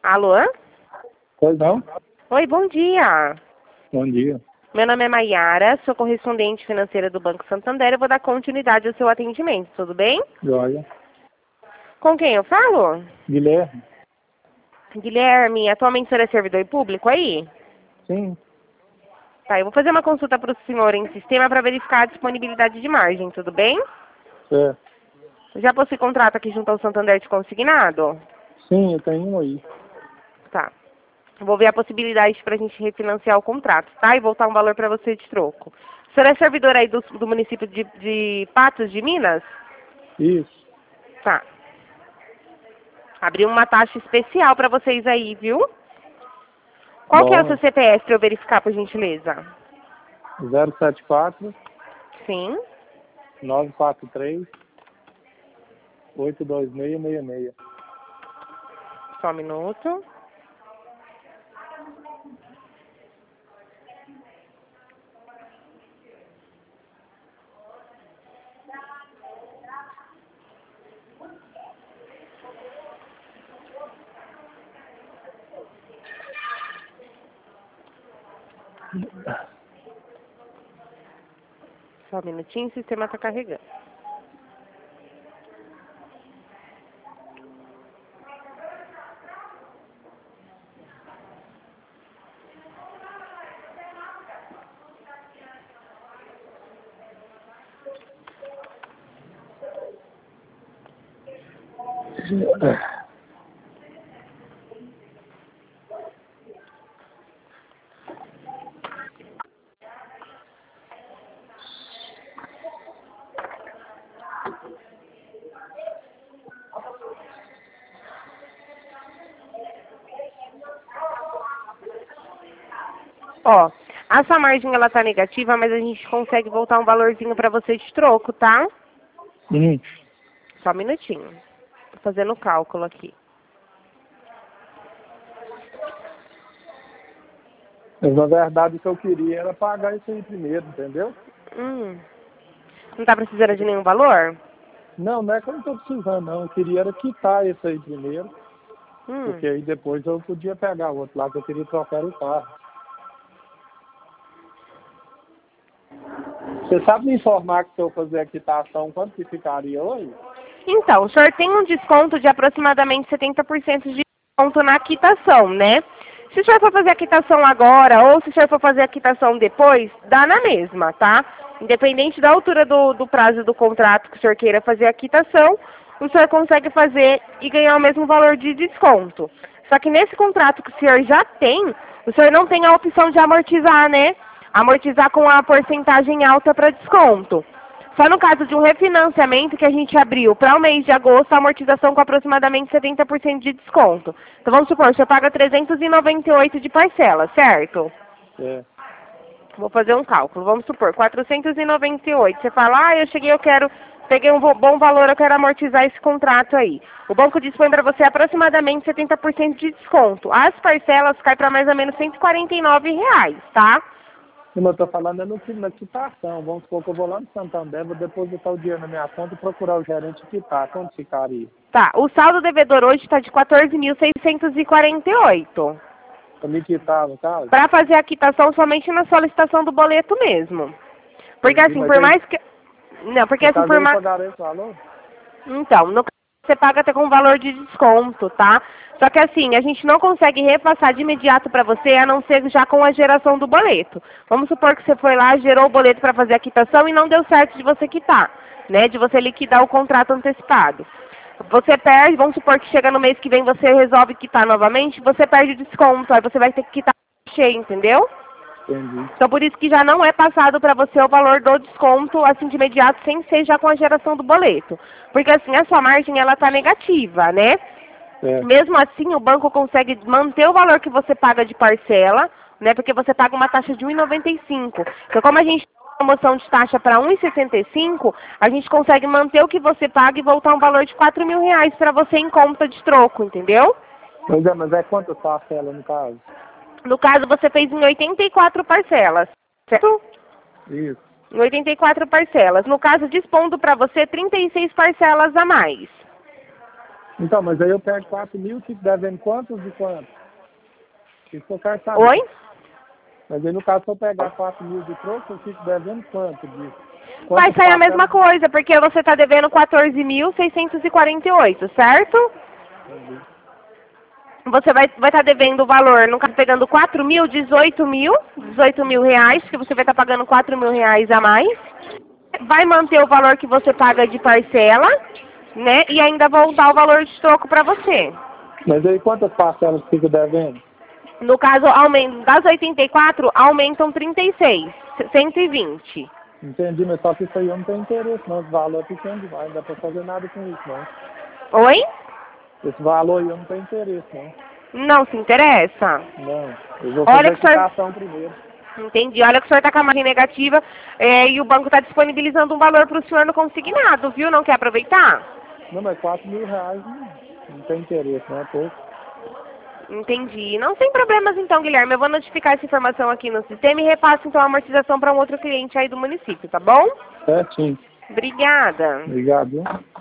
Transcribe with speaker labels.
Speaker 1: Alô?
Speaker 2: Pois não?
Speaker 1: Oi, bom dia.
Speaker 2: Bom dia.
Speaker 1: Meu nome é Maiara, sou correspondente financeira do Banco Santander. Eu vou dar continuidade ao seu atendimento, tudo bem?
Speaker 2: Joia.
Speaker 1: Com quem eu falo?
Speaker 2: Guilherme?
Speaker 1: Guilherme, atualmente o senhor é servidor público aí?
Speaker 2: Sim.
Speaker 1: Tá, eu vou fazer uma consulta para o senhor em sistema para verificar a disponibilidade de margem, tudo bem?
Speaker 2: É.
Speaker 1: Já possui contrato aqui junto ao Santander de consignado?
Speaker 2: Sim, eu tenho um aí.
Speaker 1: Tá. Vou ver a possibilidade para a gente refinanciar o contrato, tá? E voltar um valor para você de troco. O senhor é servidor aí do município de Patos de Minas?
Speaker 2: Isso.
Speaker 1: Tá. Abriu uma taxa especial para vocês aí, viu? Qual que é o seu
Speaker 2: Bom.
Speaker 1: CPF para eu verificar, por gentileza?
Speaker 2: 074
Speaker 1: Sim.
Speaker 2: 943 82666.
Speaker 1: Só um minuto. Só um minutinho, o sistema está carregando. Ó, a sua margem ela tá negativa, mas a gente consegue voltar um valorzinho para você de troco, tá? Só um minutinho. Tô fazendo o cálculo aqui.
Speaker 2: Mas na verdade o que eu queria era pagar isso aí primeiro, entendeu?
Speaker 1: Não tá precisando de nenhum valor?
Speaker 2: Não, não é que eu não estou precisando, não. Eu queria era quitar isso aí primeiro, porque aí depois eu podia pegar o outro lá, que eu queria trocar o carro. Você sabe me informar que se eu fazer a quitação, quanto que ficaria hoje?
Speaker 1: Então, o senhor tem um desconto de aproximadamente 70% de desconto na quitação, né? Se o senhor for fazer a quitação agora ou se o senhor for fazer a quitação depois, dá na mesma, tá? Independente da altura do prazo do contrato que o senhor queira fazer a quitação, o senhor consegue fazer e ganhar o mesmo valor de desconto. Só que nesse contrato que o senhor já tem, o senhor não tem a opção de amortizar, né? Amortizar com a porcentagem alta para desconto. Só no caso de um refinanciamento que a gente abriu para o mês de agosto, a amortização com aproximadamente 70% de desconto. Então vamos supor, você paga 398 de parcela, certo?
Speaker 2: É.
Speaker 1: Vou fazer um cálculo. Vamos supor, 498. Você fala, peguei um bom valor, eu quero amortizar esse contrato aí. O banco dispõe para você aproximadamente 70% de desconto. As parcelas caem para mais ou menos R$149, tá?
Speaker 2: Como eu estou falando, é na quitação. Vamos supor que eu vou lá no Santander, vou depositar o dinheiro na minha conta e procurar o gerente quitar. Quanto ficaria?
Speaker 1: Tá, o saldo devedor hoje está de 14.648.
Speaker 2: Para me quitar, no caso?
Speaker 1: Para fazer a quitação somente na solicitação do boleto mesmo. Porque
Speaker 2: Entendi,
Speaker 1: assim,
Speaker 2: mas
Speaker 1: por
Speaker 2: aí,
Speaker 1: mais que... Não, porque
Speaker 2: no
Speaker 1: assim,
Speaker 2: caso
Speaker 1: por
Speaker 2: eu
Speaker 1: mais...
Speaker 2: pagarei esse valor?
Speaker 1: Então, no caso você paga até com valor de desconto, tá? Só que assim, a gente não consegue repassar de imediato para você, a não ser já com a geração do boleto. Vamos supor que você foi lá, gerou o boleto para fazer a quitação e não deu certo de você quitar, né? De você liquidar o contrato antecipado. Você perde, vamos supor que chega no mês que vem, você resolve quitar novamente, você perde o desconto, aí você vai ter que quitar cheio, entendeu?
Speaker 2: Entendi.
Speaker 1: Então por isso que já não é passado para você o valor do desconto assim de imediato, sem ser já com a geração do boleto. Porque assim, a sua margem ela tá negativa, né?
Speaker 2: É.
Speaker 1: Mesmo assim, o banco consegue manter o valor que você paga de parcela, né? Porque você paga uma taxa de 1,95. Então como a gente tem promoção de taxa para 1,65, a gente consegue manter o que você paga e voltar um valor de R$4.000 para você em conta de troco, entendeu?
Speaker 2: Pois é, mas é quantas parcelas no caso?
Speaker 1: No caso, você fez em 84 parcelas, certo?
Speaker 2: Isso.
Speaker 1: Em 84 parcelas. No caso, dispondo para você 36 parcelas a mais.
Speaker 2: Então, mas aí eu pego 4 mil, fico devendo quantos e quantos? Isso que eu quero saber.
Speaker 1: Oi?
Speaker 2: Mas aí no caso, se eu pegar 4 mil de troco, eu fico devendo quanto disso?
Speaker 1: Vai sair a mesma coisa, porque você está devendo 14.648, certo?
Speaker 2: Entendi.
Speaker 1: Você vai estar devendo o valor, no caso pegando 4 mil, 18 mil reais, que você vai estar pagando 4 mil reais a mais. Vai manter o valor que você paga de parcela, né? E ainda voltar o valor de troco para você.
Speaker 2: Mas aí quantas parcelas fica devendo?
Speaker 1: No caso, das 84, aumentam 36, 120.
Speaker 2: Entendi, mas só que isso aí eu não tenho interesse, não. Esse valor é pequeno demais, não dá pra fazer nada com isso, não.
Speaker 1: Oi?
Speaker 2: Esse valor aí eu não tenho interesse, não.
Speaker 1: Não se interessa?
Speaker 2: Não, eu vou fazer a quitação primeiro.
Speaker 1: Entendi. Olha que o senhor está com a margem negativa e o banco está disponibilizando um valor para o senhor no consignado, viu? Não quer aproveitar?
Speaker 2: Não, mas 4 mil reais não tem interesse, não é pouco.
Speaker 1: Entendi. Não tem problemas então, Guilherme. Eu vou notificar essa informação aqui no sistema e repasso então a amortização para um outro cliente aí do município, tá bom?
Speaker 2: Certinho.
Speaker 1: Obrigada.
Speaker 2: Obrigado.